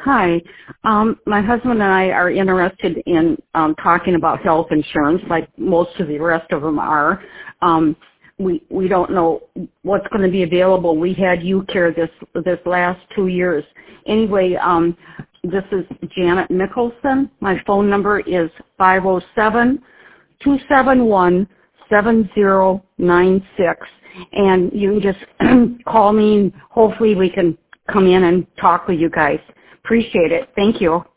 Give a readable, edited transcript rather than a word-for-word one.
Hi. My husband and I are interested in talking about health insurance, like most of the rest of them are. We don't know what's going to be available. We had UCare this last 2 years. Anyway, this is Janet Mickelson. My phone number is 507-271-7096. And you can just call me, and hopefully we can come in and talk with you guys. Appreciate it. Thank you.